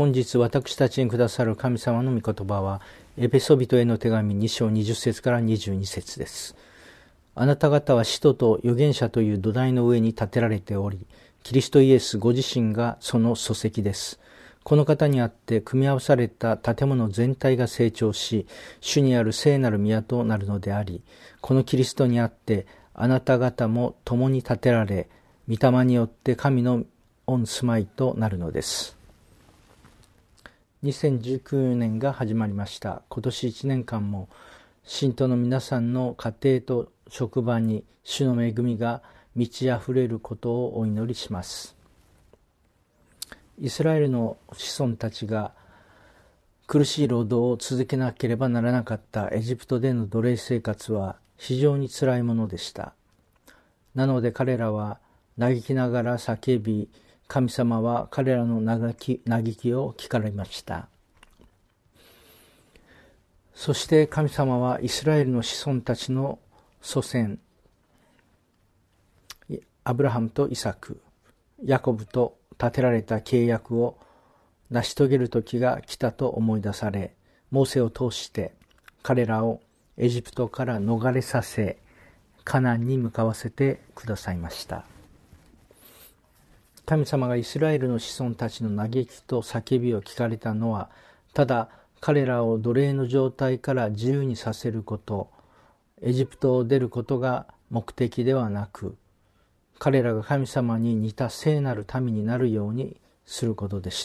本日私たちにくださる神様の御言葉は、エペソビトへの手紙2章20節から22節です。あなた方は使徒と預言者という土台の上に建てられており、キリストイエスご自身がその礎石です。この方にあって組み合わされた建物全体が成長し、主にある聖なる宮となるのであり、このキリストにあってあなた方も共に建てられ、御霊によって神の御住まいとなるのです。2019年が始まりました。今年1年間も信徒の皆さんの家庭と職場に主の恵みが満ち溢れることをお祈りします。イスラエルの子孫たちが苦しい労働を続けなければならなかったエジプトでの奴隷生活は非常につらいものでした。なので彼らは嘆きながら叫び、神様は彼らの嘆きを聞かれました。そして神様はイスラエルの子孫たちの祖先、アブラハムとイサク、ヤコブと立てられた契約を成し遂げる時が来たと思い出され、モーセを通して彼らをエジプトから逃れさせ、カナンに向かわせてくださいました。神様がイスラエルの子孫たちの嘆きと叫びを聞かれたのは、ただ彼らを奴隷の状態から自由にさせること、エジプトを出ることが目的ではなく、彼らが神様に似た聖なる民になるようにすることでした。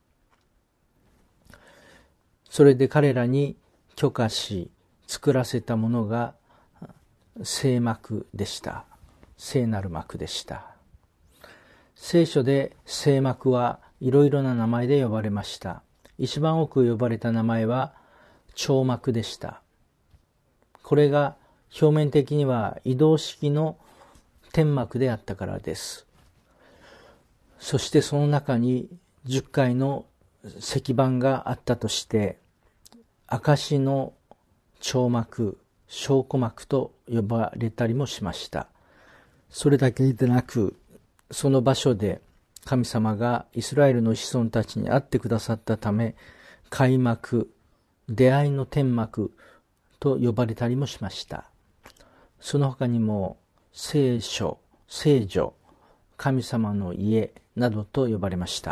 それで彼らに許可し作らせたものが聖幕でした。聖なる幕でした。聖書で聖幕はいろいろな名前で呼ばれました。一番多く呼ばれた名前は帳幕でした。これが表面的には移動式の天幕であったからです。そしてその中に10回の石板があったとして、証の帳幕、証拠幕と呼ばれたりもしました。それだけでなく、その場所で神様がイスラエルの子孫たちに会ってくださったため、開幕、出会いの天幕と呼ばれたりもしました。その他にも聖所、聖女、神様の家などと呼ばれました。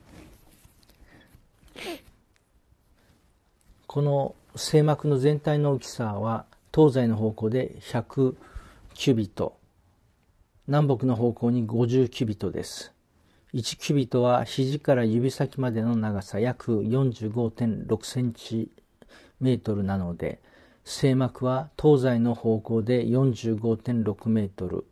この聖幕の全体の大きさは東西の方向で100キュビト、南北の方向に50キュビトです。1キュビトは肘から指先までの長さ約 45.6 センチメートルなので、聖幕は東西の方向で 45.6 メートル、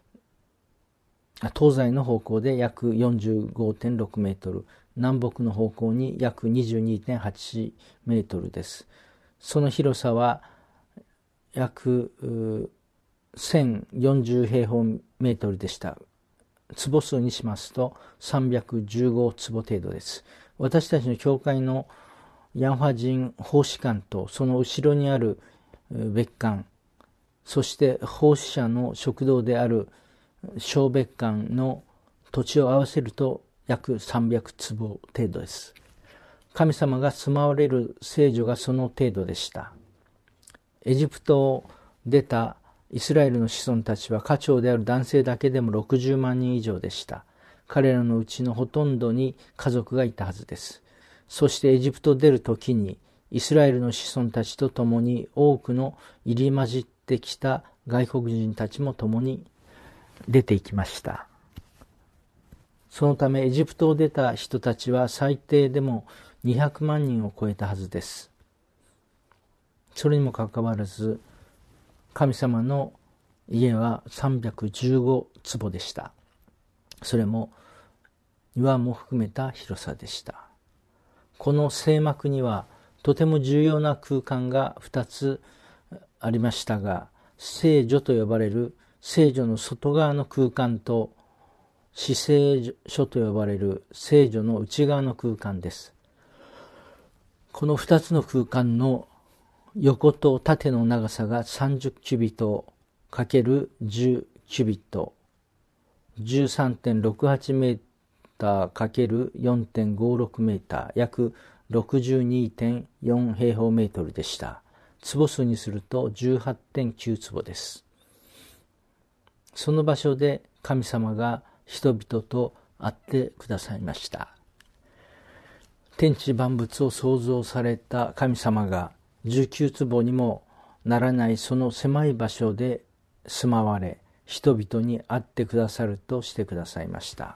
東西の方向で約 45.6 メートル、南北の方向に約 22.8 メートルです。その広さは約1040平方メートルでした。坪数にしますと315坪程度です。私たちの教会のヤンファ人奉仕館とその後ろにある別館、そして奉仕者の食堂である小別館の土地を合わせると約300坪程度です。神様が住まわれる聖所がその程度でした。エジプトを出たイスラエルの子孫たちは家長である男性だけでも60万人以上でした。彼らのうちのほとんどに家族がいたはずです。そしてエジプトを出るときにイスラエルの子孫たちと共に多くの入り混じってきた外国人たちも共に出て行きました。そのためエジプトを出た人たちは最低でも200万人を超えたはずです。それにもかかわらず神様の家は315坪でした。それも庭も含めた広さでした。この聖幕にはとても重要な空間が2つありましたが、聖女と呼ばれる聖女の外側の空間と至聖所と呼ばれる聖女の内側の空間です。この2つの空間の横と縦の長さが30キュビト×10キュビト、13.68メーー ×4.56 メーター、約 62.4 平方メートルでした。坪数にすると 18.9 坪です。その場所で神様が人々と会ってくださいました。天地万物を創造された神様が19坪にもならないその狭い場所で住まわれ、人々に会ってくださるとしてくださいました。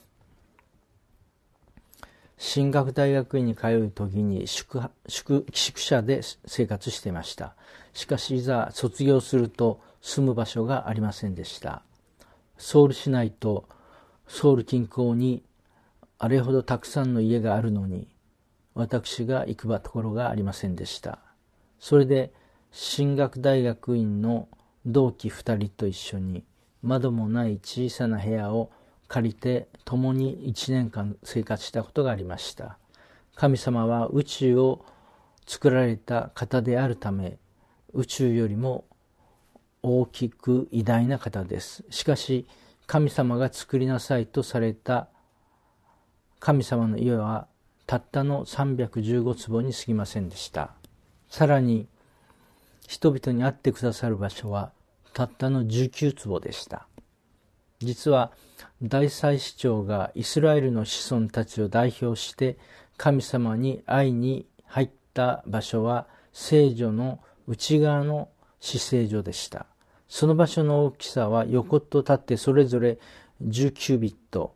神学大学院に通う時に宿舎で生活していました。しかしいざ卒業すると住む場所がありませんでした。ソウル市内とソウル近郊にあれほどたくさんの家があるのに、私が行くところがありませんでした。それで神学大学院の同期2人と一緒に窓もない小さな部屋を借りて共に1年間生活したことがありました。神様は宇宙を作られた方であるため、宇宙よりも大きく偉大な方です。しかし神様が作りなさいとされた神様の家はたったの315坪に過ぎませんでした。さらに人々に会ってくださる場所はたったの19坪でした。実は大祭司長がイスラエルの子孫たちを代表して神様に会いに入った場所は聖所の内側の至聖所でした。その場所の大きさは横と縦それぞれ10キュービット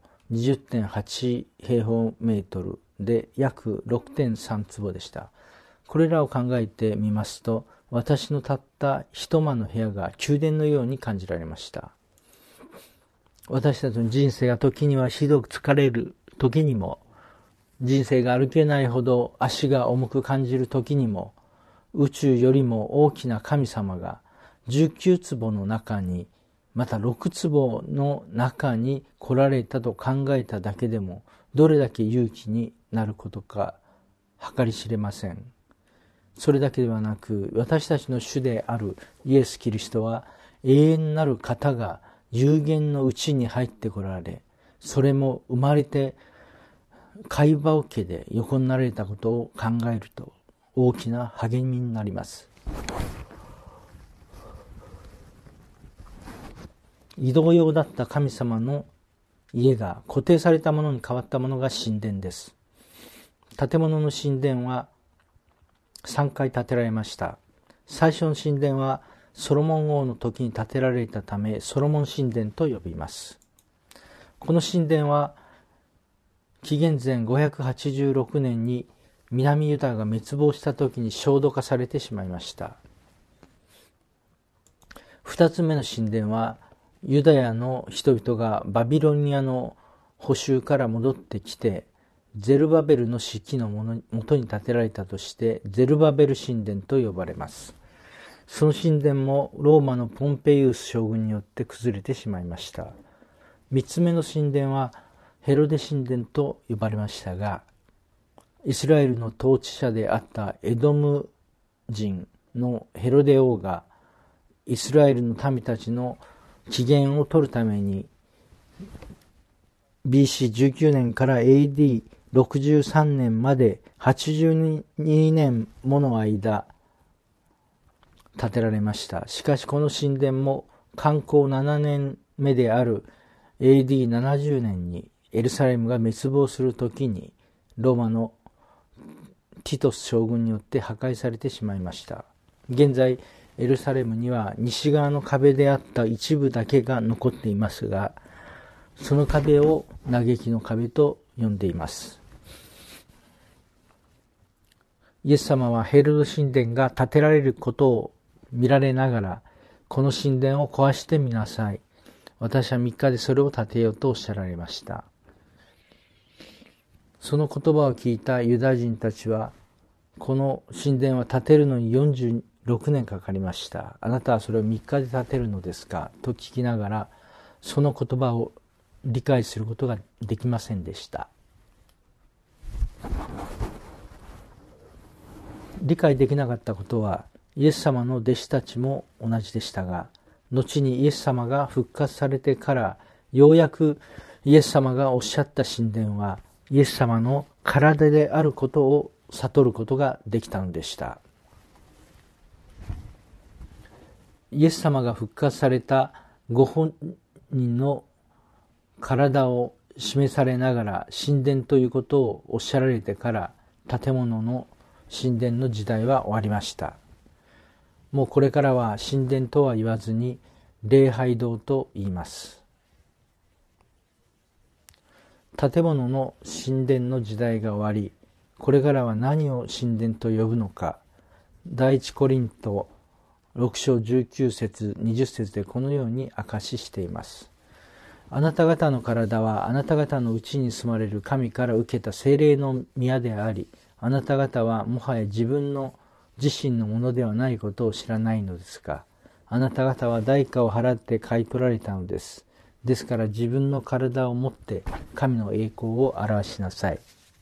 20.8 平方メートルで約 6.3 坪でした。これらを考えてみますと、私のたった一間の部屋が宮殿のように感じられました。私たちの人生が時にはひどく疲れる時にも、人生が歩けないほど足が重く感じる時にも、宇宙よりも大きな神様が19坪の中に、また6坪の中に来られたと考えただけでも、どれだけ勇気になることか計り知れません。それだけではなく、私たちの主であるイエス・キリストは永遠なる方が有限のうちに入ってこられ、それも生まれて貝羽桶で横になられたことを考えると大きな励みになります。移動用だった神様の家が固定されたものに変わったものが神殿です。建物の神殿は3回建てられました。最初の神殿はソロモン王の時に建てられたため、ソロモン神殿と呼びます。この神殿は紀元前586年に南ユダが滅亡した時に焦土化されてしまいました。2つ目の神殿はユダヤの人々がバビロニアの捕囚から戻ってきて、ゼルバベルの指揮のもとに建てられたとしてゼルバベル神殿と呼ばれます。その神殿もローマのポンペイウス将軍によって崩れてしまいました。3つ目の神殿はヘロデ神殿と呼ばれましたが、イスラエルの統治者であったエドム人のヘロデ王がイスラエルの民たちの機嫌を取るために BC19 年から AD63 年まで82年もの間建てられました。しかしこの神殿も観光7年目である AD70 年にエルサレムが滅亡するときにローマのティトス将軍によって破壊されてしまいました。現在エルサレムには西側の壁であった一部だけが残っていますが、その壁を嘆きの壁と呼んでいます。イエス様はヘロド神殿が建てられることを見られながら、この神殿を壊してみなさい。私は3日でそれを建てようとおっしゃられました。その言葉を聞いたユダヤ人たちは、この神殿は建てるのに46年かかりました。あなたはそれを3日で建てるのですかと聞きながら、その言葉を理解することができませんでした。理解できなかったことは、イエス様の弟子たちも同じでしたが、後にイエス様が復活されてから、ようやくイエス様がおっしゃった神殿はイエス様の体であることを悟ることができたのでした。イエス様が復活されたご本人の体を示されながら神殿ということをおっしゃられてから建物の神殿の時代は終わりました。もうこれからは神殿とは言わずに礼拝堂と言います。建物の神殿の時代が終わり、これからは何を神殿と呼ぶのか、第一コリント6章19節20節でこのように証ししています。あなた方の体はあなた方のうちに住まれる神から受けた聖霊の宮であり、あなた方はもはや自身のものではないことを知らないのですが、あなた方は代価を払って買い取られたのです。ですから自分の体をもって神の栄光を表しなさい。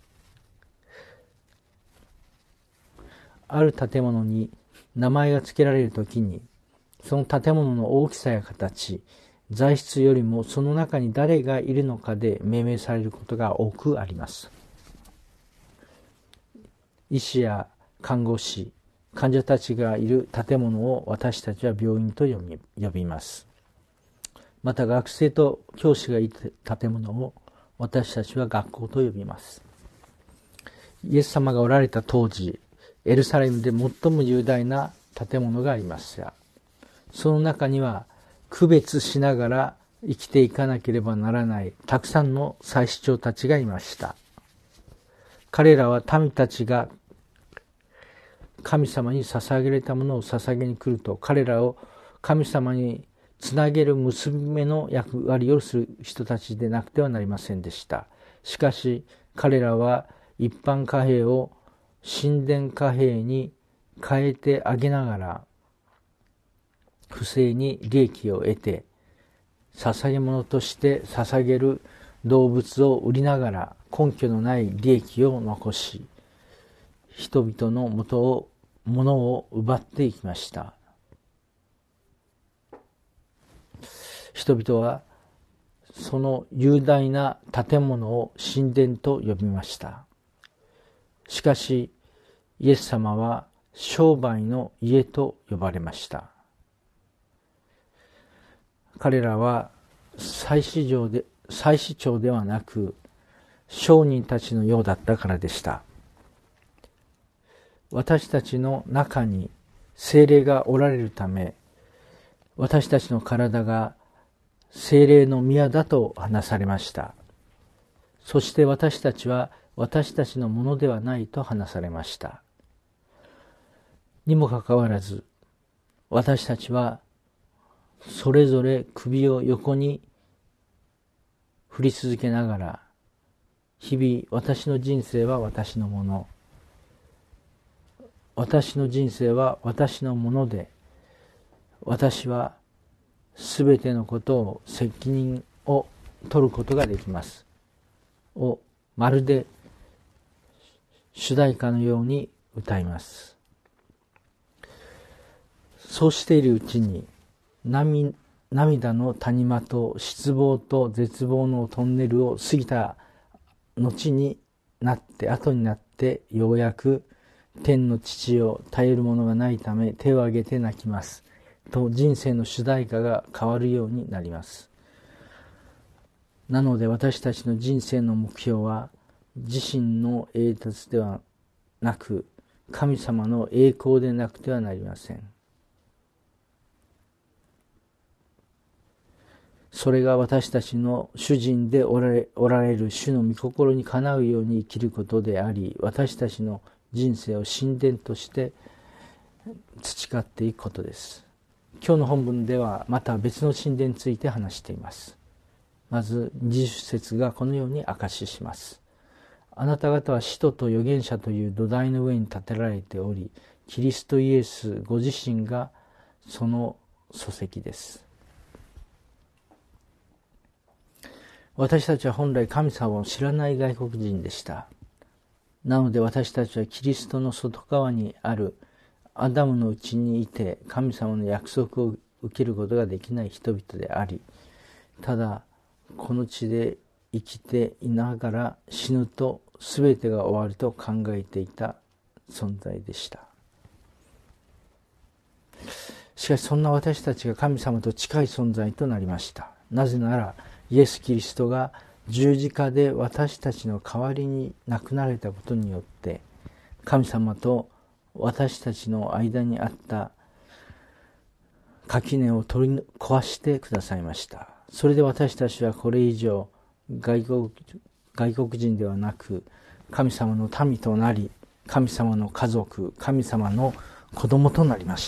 ある建物に名前が付けられるときに、その建物の大きさや形、材質よりもその中に誰がいるのかで命名されることが多くあります。医師や看護師、患者たちがいる建物を私たちは病院と呼びます。また学生と教師がいる建物を私たちは学校と呼びます。イエス様がおられた当時、エルサレムで最も雄大な建物がありました。その中には区別しながら生きていかなければならないたくさんの祭司長たちがいました。彼らは民たちが神様に捧げられたものを捧げに来ると、彼らを神様につなげる結び目の役割をする人たちでなくてはなりませんでした。しかし彼らは一般貨幣を神殿貨幣に変えてあげながら不正に利益を得て、捧げ物として捧げる動物を売りながら根拠のない利益を残し、人々のものを奪っていきました。人々はその雄大な建物を神殿と呼びました。しかしイエス様は商売の家と呼ばれました。彼らは祭司長ではなく商人たちのようだったからでした。私たちの中に聖霊がおられるため、私たちの体が聖霊の宮だと話されました。そして私たちは私たちのものではないと話されました。にもかかわらず、私たちはそれぞれ首を横に振り続けながら、日々私の人生は私のもの、私の人生は私のもので、私はすべてのことを責任を取ることができますをまるで主題歌のように歌います。そうしているうちに涙の谷間と失望と絶望のトンネルを過ぎた後になって後になってようやく天の父を頼るものがないため手を挙げて泣きますと人生の主題歌が変わるようになります。なので私たちの人生の目標は自身の栄達ではなく神様の栄光でなくてはなりません。それが私たちの主人でおられる主の御心にかなうように生きることであり、私たちの人生を神殿として培っていくことです。今日の本文ではまた別の神殿について話しています。まず20節がこのように証しします。あなた方は使徒と預言者という土台の上に建てられており、キリストイエスご自身がその礎石です。私たちは本来神様を知らない外国人でした。なので私たちはキリストの外側にあるアダムのうちにいて神様の約束を受けることができない人々であり、ただこの地で生きていながら死ぬと全てが終わると考えていた存在でした。しかしそんな私たちが神様と近い存在となりました。なぜならイエス・キリストが十字架で私たちの代わりに亡くなられたことによって神様と私たちの間にあった垣根を取り壊してくださいました。それで私たちはこれ以上外国人ではなく神様の民となり、神様の家族、神様の子供となりました。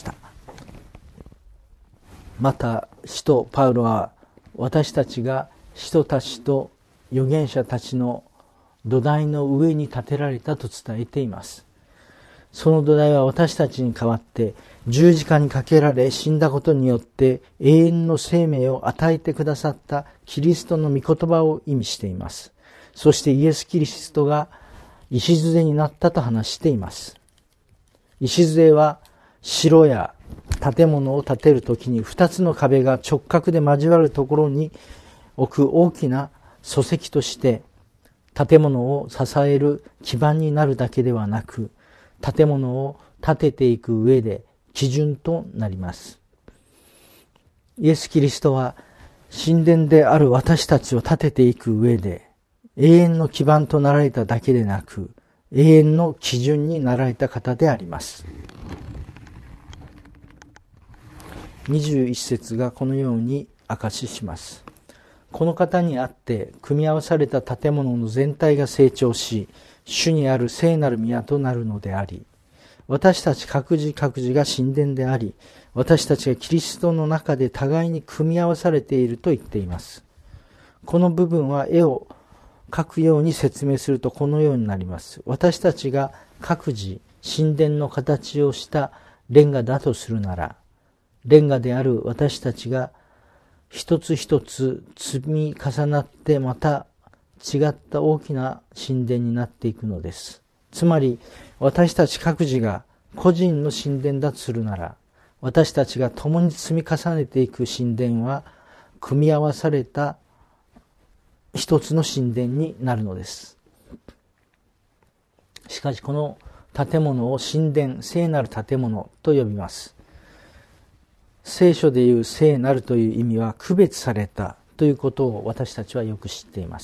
また使徒パウロは私たちが使徒たちと預言者たちの土台の上に建てられたと伝えています。その土台は私たちに代わって十字架にかけられ死んだことによって永遠の生命を与えてくださったキリストの御言葉を意味しています。そしてイエス・キリストが礎になったと話しています。礎は城や建物を建てるときに二つの壁が直角で交わるところに置く大きな礎石として建物を支える基盤になるだけではなく、建物を建てていく上で基準となります。イエス・キリストは神殿である私たちを建てていく上で永遠の基盤となられただけでなく、永遠の基準になられた方であります。21節がこのように証しします。この方にあって組み合わされた建物の全体が成長し、主にある聖なる宮となるのであり、私たち各自各自が神殿であり、私たちがキリストの中で互いに組み合わされていると言っています。この部分は絵を描くように説明するとこのようになります。私たちが各自神殿の形をしたレンガだとするなら、レンガである私たちが一つ一つ積み重なってまた違った大きな神殿になっていくのです。つまり私たち各自が個人の神殿だとするなら、私たちが共に積み重ねていく神殿は組み合わされた一つの神殿になるのです。しかしこの建物を神殿、聖なる建物と呼びます。聖書でいう聖なるという意味は区別されたということを私たちはよく知っています。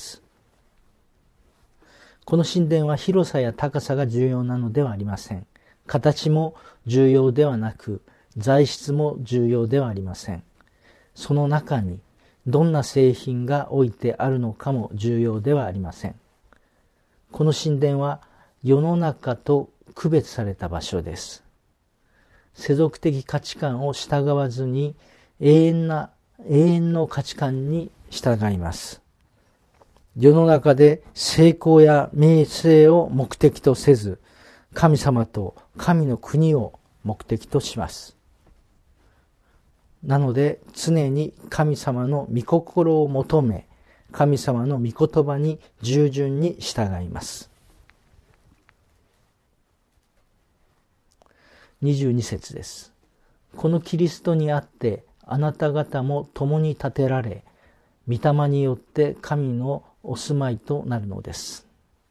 この神殿は広さや高さが重要なのではありません。形も重要ではなく、材質も重要ではありません。その中にどんな製品が置いてあるのかも重要ではありません。この神殿は世の中と区別された場所です。世俗的価値観を従わずに永遠の価値観に従います。世の中で成功や名声を目的とせず、神様と神の国を目的とします。なので常に神様の御心を求め、神様の御言葉に従順に従います。22節です。このキリストにあってあなた方も共に建てられ、御霊によって神のお住まいとなるのです。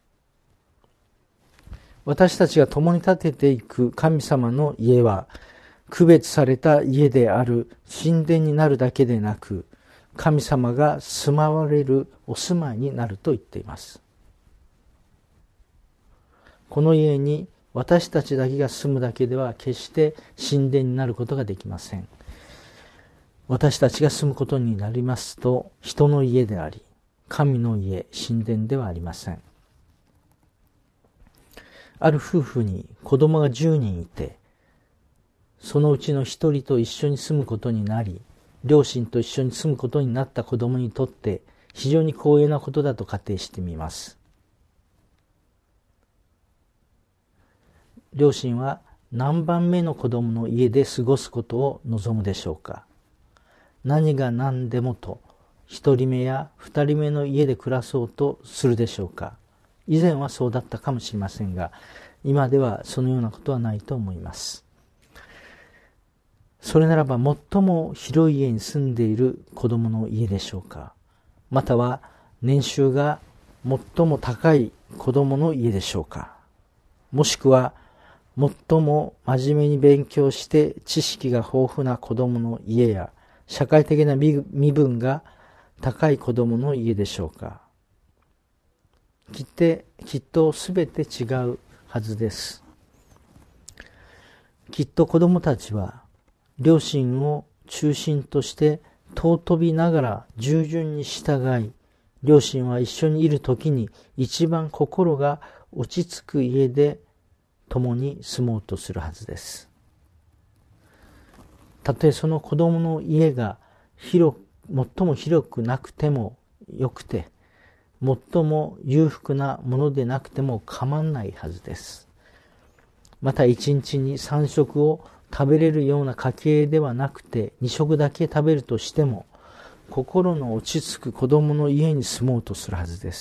私たちが共に建てていく神様の家は、区別された家である神殿になるだけでなく、神様が住まわれるお住まいになると言っています。この家に私たちだけが住むだけでは決して神殿になることができません。私たちが住むことになりますと、人の家であり、神の家、神殿ではありません。ある夫婦に子供が10人いて、そのうちの1人と一緒に住むことになり、両親と一緒に住むことになった子供にとって非常に光栄なことだと仮定してみます。両親は何番目の子供の家で過ごすことを望むでしょうか。何が何でもと1人目や2人目の家で暮らそうとするでしょうか。以前はそうだったかもしれませんが、今ではそのようなことはないと思います。それならば最も広い家に住んでいる子供の家でしょうか。または年収が最も高い子供の家でしょうか。もしくは最も真面目に勉強して知識が豊富な子供の家や社会的な身分が高い子供の家でしょうか。きっとすべて違うはずです。きっと子供たちは両親を中心として尊びながら従順に従い、両親は一緒にいるときに一番心が落ち着く家で共に住もうとするはずです。たとえその子供の家が最も広くなくてもよくて、最も裕福なものでなくても構わないはずです。また一日に3食を食べれるような家系ではなくて2食だけ食べるとしても、心の落ち着く子供の家に住もうとするはずです。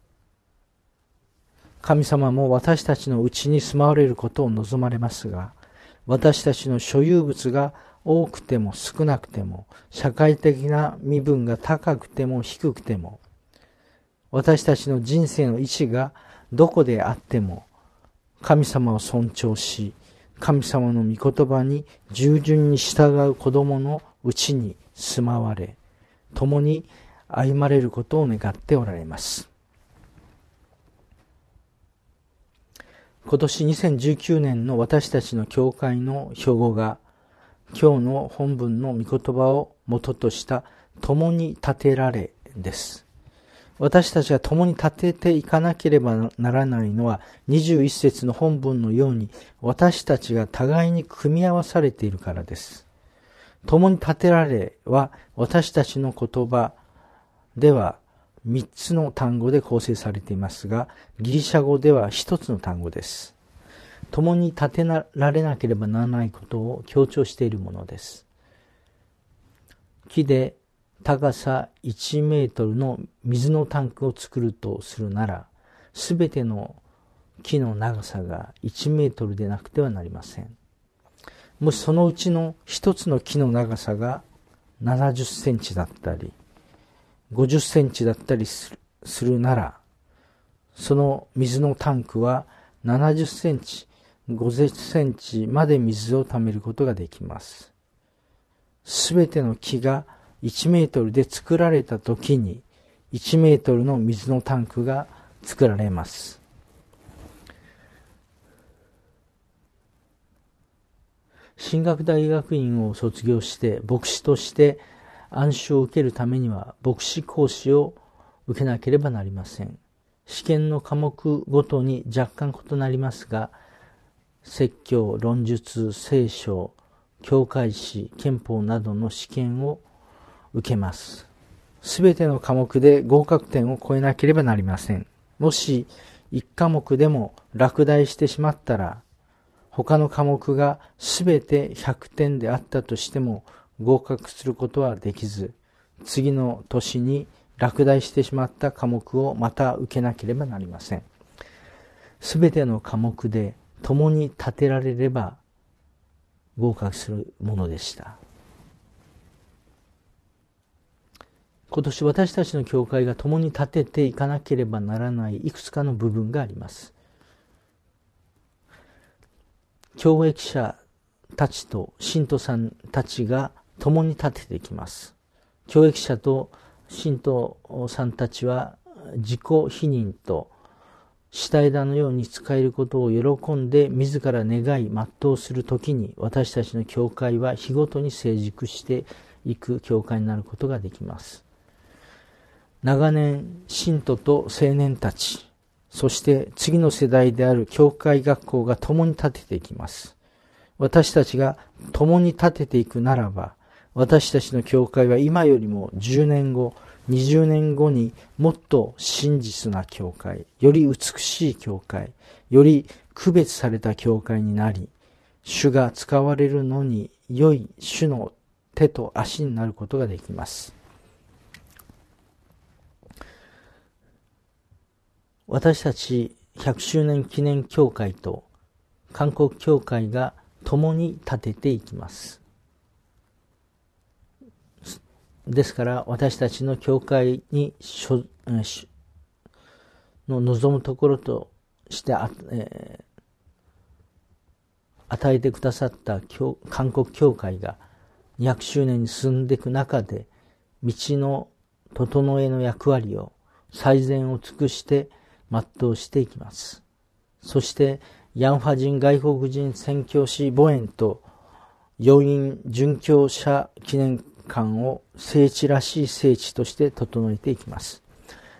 神様も私たちのうちに住まわれることを望まれますが、私たちの所有物が多くても少なくても、社会的な身分が高くても低くても、私たちの人生の位置がどこであっても、神様を尊重し、神様の御言葉に従順に従う子供のうちに住まわれ、共に歩まれることを願っておられます。今年2019年の私たちの教会の標語が、今日の本文の御言葉を元とした共に立てられです。私たちが共に立てていかなければならないのは、21節の本文のように私たちが互いに組み合わされているからです。共に立てられは私たちの言葉では3つの単語で構成されていますが、ギリシャ語では1つの単語です。共に立てられなければならないことを強調しているものです。木で高さ1メートルの水のタンクを作るとするなら、すべての木の長さが1メートルでなくてはなりません。もしそのうちの一つの木の長さが70センチだったり、50センチだったりするなら、その水のタンクは70センチ、50センチまで水を貯めることができます。すべての木が1メートルで作られたときに、1メートルの水のタンクが作られます。神学大学院を卒業して牧師として安守を受けるためには牧師講師を受けなければなりません。試験の科目ごとに若干異なりますが、説教、論述、聖書、教会史、憲法などの試験を受けます。すべての科目で合格点を超えなければなりません。もし1科目でも落第してしまったら、他の科目がすべて100点であったとしても合格することはできず、次の年に落第してしまった科目をまた受けなければなりません。すべての科目で共に立てられれば合格するものでした。今年私たちの教会が共に立てていかなければならないいくつかの部分があります。教益者たちと信徒さんたちが共に立てていきます。教益者と信徒さんたちは自己否認と下枝のように使えることを喜んで自ら願い全うするときに、私たちの教会は日ごとに成熟していく教会になることができます。長年信徒と青年たち、そして次の世代である教会学校が共に立てていきます。私たちが共に立てていくならば、私たちの教会は今よりも10年後、20年後にもっと真実な教会、より美しい教会、より区別された教会になり、主が使われるのに良い主の手と足になることができます。私たち100周年記念教会と韓国教会が共に立てていきます。 ですから私たちの教会にの望むところとして与えてくださった韓国教会が200周年に進んでいく中で、道の整えの役割を最善を尽くして全うしていきます。そしてヤンファ人外国人宣教師母園と要員殉教者記念館を聖地らしい聖地として整えていきます。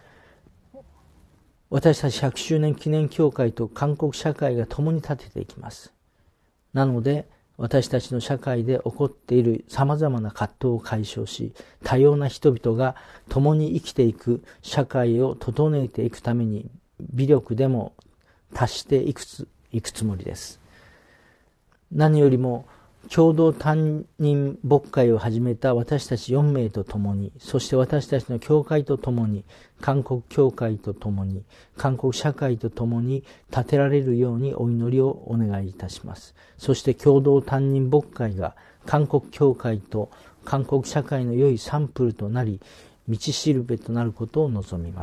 私たち100周年記念教会と韓国社会が共に立てていきます。なので私たちの社会で起こっているさまざまな葛藤を解消し、多様な人々が共に生きていく社会を整えていくために微力でも達していくつもりです。何よりも共同担任牧会を始めた私たち4名と共に、そして私たちの教会と共に、韓国教会と共に、韓国社会と共に立てられるようにお祈りをお願いいたします。そして共同担任牧会が韓国教会と韓国社会の良いサンプルとなり、道しるべとなることを望みます。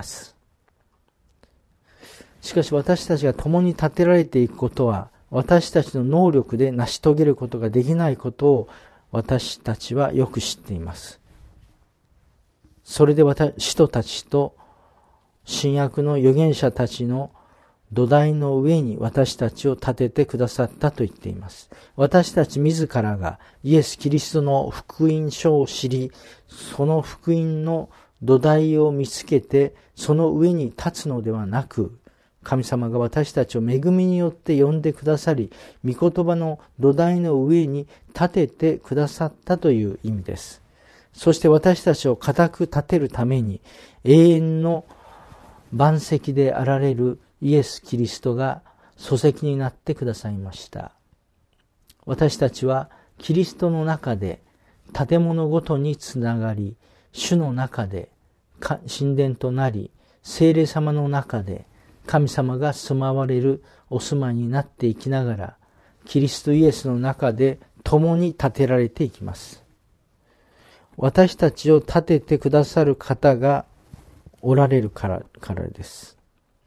しかし私たちが共に立てられていくことは、私たちの能力で成し遂げることができないことを私たちはよく知っています。それで使徒たちと新約の預言者たちの土台の上に私たちを立ててくださったと言っています。私たち自らがイエス・キリストの福音書を知り、その福音の土台を見つけてその上に立つのではなく、神様が私たちを恵みによって呼んでくださり、御言葉の土台の上に立ててくださったという意味です。そして私たちを固く立てるために、永遠の磐石であられるイエス・キリストが礎石になってくださいました。私たちはキリストの中で建物ごとにつながり、主の中で神殿となり、聖霊様の中で神様が住まわれるお住まいになっていきながら、キリストイエスの中で共に立てられていきます。私たちを立ててくださる方がおられるからです。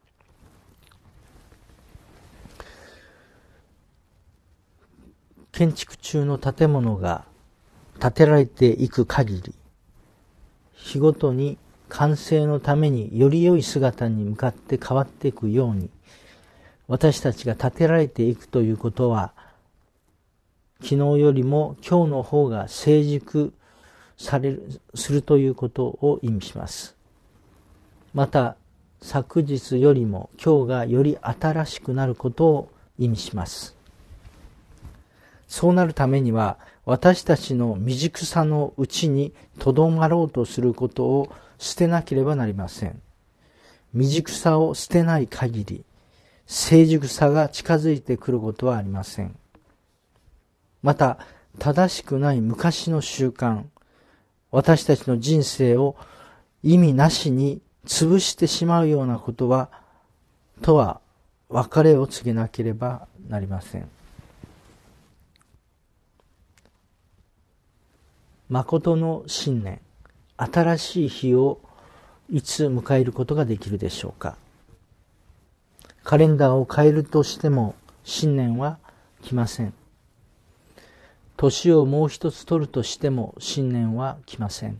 建築中の建物が建てられていく限り、日ごとに完成のためにより良い姿に向かって変わっていくように、私たちが立てられていくということは、昨日よりも今日の方が成熟するということを意味します。また、昨日よりも今日がより新しくなることを意味します。そうなるためには、私たちの未熟さのうちにとどまろうとすることを捨てなければなりません。未熟さを捨てない限り、成熟さが近づいてくることはありません。また、正しくない昔の習慣、私たちの人生を意味なしに潰してしまうようなこととは別れを告げなければなりません。誠の新年、新しい日をいつ迎えることができるでしょうか。カレンダーを変えるとしても新年は来ません。年をもう一つ取るとしても新年は来ません。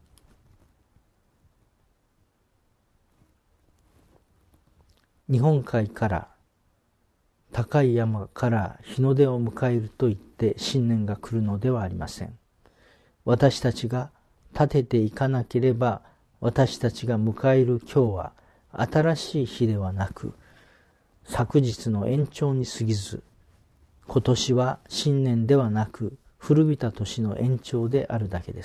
日本海から高い山から日の出を迎えると言って新年が来るのではありません。私たちが立てていかなければ、私たちが迎える今日は新しい日ではなく、昨日の延長に過ぎず、今年は新年ではなく古びた年の延長であるだけです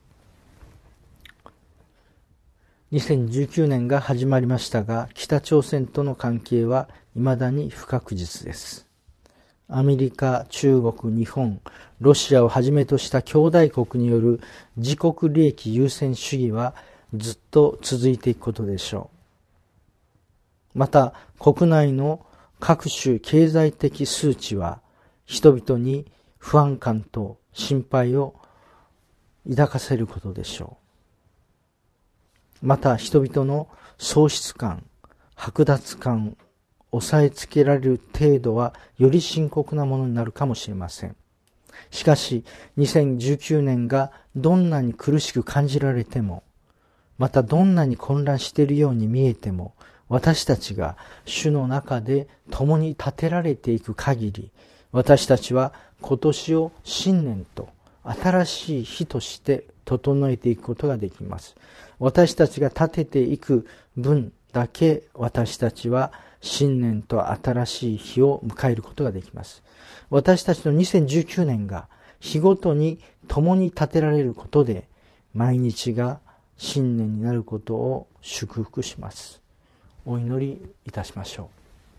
。2019年が始まりましたが、北朝鮮との関係は未だに不確実です。アメリカ、中国、日本、ロシアをはじめとした兄弟国による自国利益優先主義はずっと続いていくことでしょう。また、国内の各種経済的数値は人々に不安感と心配を抱かせることでしょう。また人々の喪失感、剥奪感、抑えつけられる程度はより深刻なものになるかもしれません。しかし2019年がどんなに苦しく感じられても、またどんなに混乱しているように見えても、私たちが主の中で共に立てられていく限り、私たちは今年を新年と新しい日として整えていくことができます。私たちが立てていく分だけ私たちは新年と新しい日を迎えることができます。私たちの2019年が日ごとに共に立てられることで、毎日が新年になることを祝福します。お祈りいたしましょ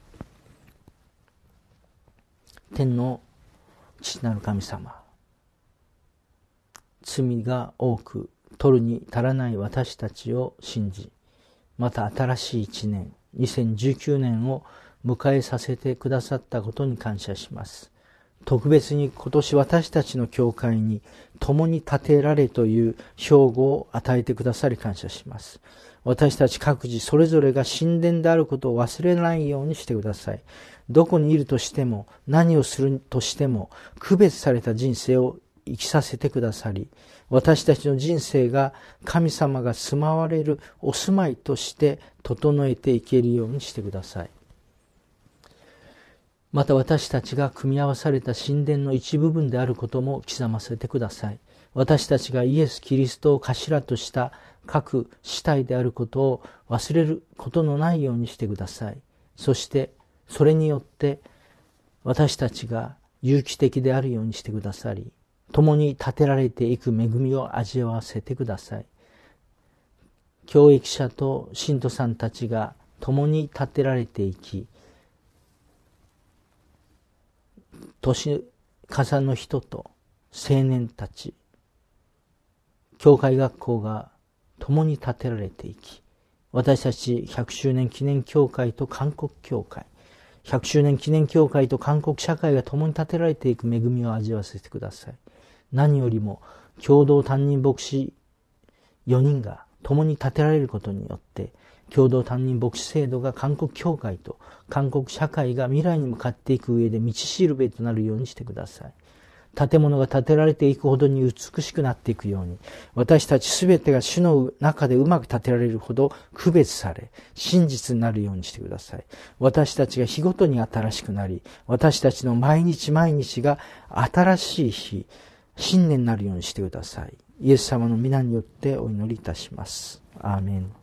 う。天の父なる神様、罪が多く取るに足らない私たちを信じ、また新しい一年2019年を迎えさせてくださったことに感謝します。特別に今年私たちの教会に共に立てられという標語を与えてくださり感謝します。私たち各自それぞれが神殿であることを忘れないようにしてください。どこにいるとしても何をするとしても区別された人生を生きさせてくださり、私たちの人生が神様が住まわれるお住まいとして整えていけるようにしてください。また私たちが組み合わされた神殿の一部分であることも刻ませてください。私たちがイエス・キリストを頭とした各肢体であることを忘れることのないようにしてください。そしてそれによって私たちが有機的であるようにしてくださり、共に立てられていく恵みを味わわせてください。教育者と信徒さんたちが共に立てられていき、年重の人と青年たち、教会学校が共に立てられていき、私たち100周年記念教会と韓国教会、100周年記念教会と韓国社会が共に立てられていく恵みを味わわせてください。何よりも共同担任牧師4人が共に立てられることによって、共同担任牧師制度が韓国教会と韓国社会が未来に向かっていく上で道しるべとなるようにしてください。建物が建てられていくほどに美しくなっていくように、私たちすべてが主の中でうまく建てられるほど区別され、真実になるようにしてください。私たちが日ごとに新しくなり、私たちの毎日毎日が新しい日、新年になるようにしてください。イエス様の皆によってお祈りいたします。アーメン。